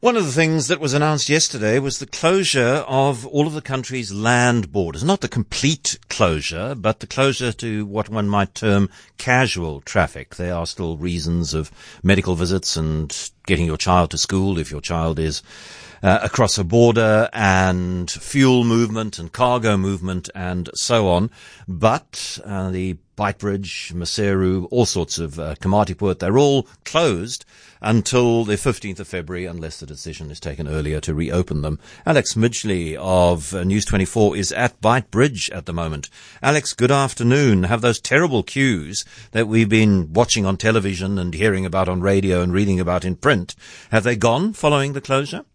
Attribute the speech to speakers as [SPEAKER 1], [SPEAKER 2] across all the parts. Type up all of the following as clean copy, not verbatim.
[SPEAKER 1] One of the things that was announced yesterday was the closure of all of the country's land borders. Not the complete closure, but the closure to what one might term casual traffic. There are still reasons of medical visits and getting your child to school if your child is across a border, and fuel movement and cargo movement and so on. But the Beitbridge, Maseru, all sorts of Komatipoort, they're all closed until the 15th of February, unless the decision is taken earlier to reopen them. Alex Midgley of News 24 is at Beitbridge at the moment. Alex, good afternoon. Have those terrible queues that we've been watching on television and hearing about on radio and reading about in print, have they gone following the closure?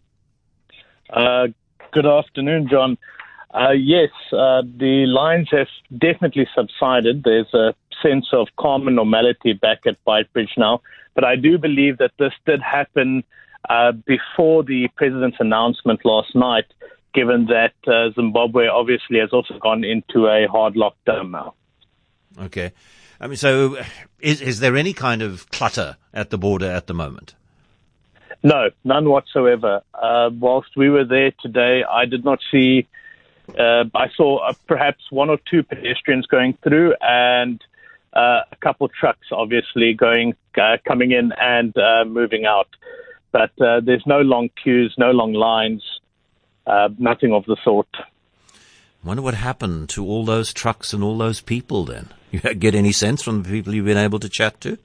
[SPEAKER 2] Good afternoon, John. Yes, the lines have definitely subsided. There's a sense of calm and normality back at Beitbridge now. But I do believe that this did happen before the president's announcement last night, given that Zimbabwe obviously has also gone into a hard lockdown now.
[SPEAKER 1] Okay. I mean, so is there any kind of clutter at the border at the moment?
[SPEAKER 2] No, none whatsoever. Whilst we were there today, I did not see, I saw perhaps one or two pedestrians going through and a couple trucks obviously coming in and moving out. But there's no long queues, no long lines, nothing of the sort.
[SPEAKER 1] I wonder what happened to all those trucks and all those people then. You get any sense from the people you've been able to chat to?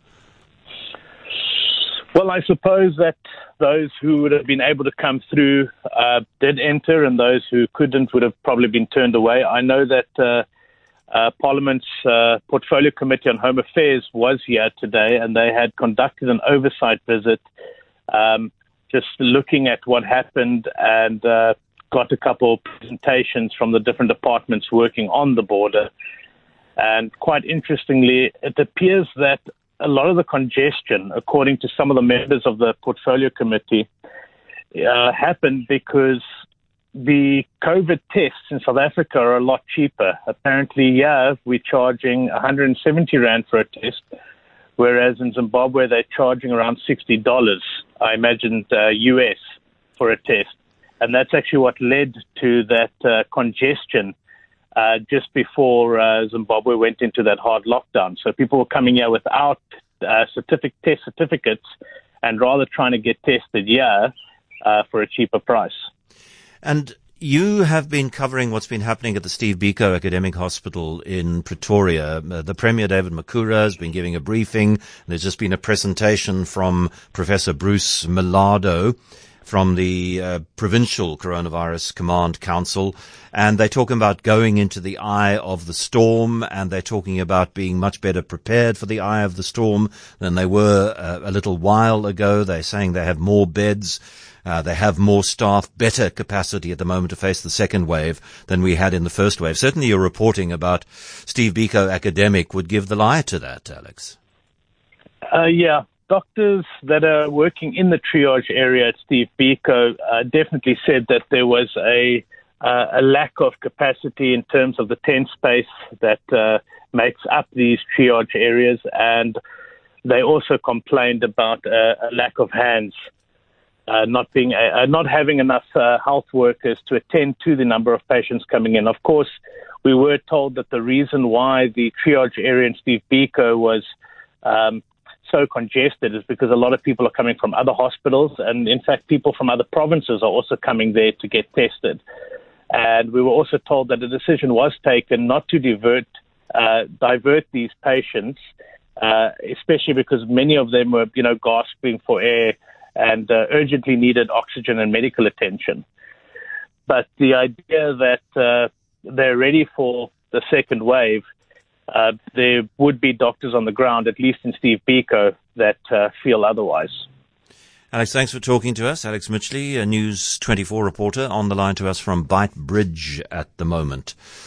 [SPEAKER 2] Well, I suppose that those who would have been able to come through did enter, and those who couldn't would have probably been turned away. I know that Parliament's Portfolio Committee on Home Affairs was here today, and they had conducted an oversight visit, just looking at what happened, and got a couple of presentations from the different departments working on the border. And quite interestingly, it appears that a lot of the congestion, according to some of the members of the Portfolio Committee, happened because the COVID tests in South Africa are a lot cheaper. Apparently, we're charging 170 Rand for a test, whereas in Zimbabwe they're charging around $60, I imagine, US, for a test. And that's actually what led to that congestion just before Zimbabwe went into that hard lockdown. So people were coming here without test certificates and rather trying to get tested for a cheaper price. And
[SPEAKER 1] you have been covering what's been happening at the Steve Biko Academic Hospital in Pretoria. The Premier, David Makhura, has been giving a briefing. There's just been a presentation from Professor Bruce Millardo from the Provincial Coronavirus Command Council, and they're talking about going into the eye of the storm, and they're talking about being much better prepared for the eye of the storm than they were a little while ago. They're saying they have more beds, they have more staff, better capacity at the moment to face the second wave than we had in the first wave. Certainly your reporting about Steve Biko Academic would give the lie to that, Alex.
[SPEAKER 2] Doctors that are working in the triage area at Steve Biko definitely said that there was a lack of capacity in terms of the tent space that makes up these triage areas, and they also complained about a lack of hands, not having enough health workers to attend to the number of patients coming in. Of course, we were told that the reason why the triage area in Steve Biko was so congested is because a lot of people are coming from other hospitals, and in fact people from other provinces are also coming there to get tested. And we were also told that a decision was taken not to divert these patients, especially because many of them were gasping for air and urgently needed oxygen and medical attention. But the idea that they're ready for the second wave, there would be doctors on the ground, at least in Steve Biko, that feel otherwise.
[SPEAKER 1] Alex, thanks for talking to us. Alex Midgley, a News 24 reporter, on the line to us from Beitbridge at the moment.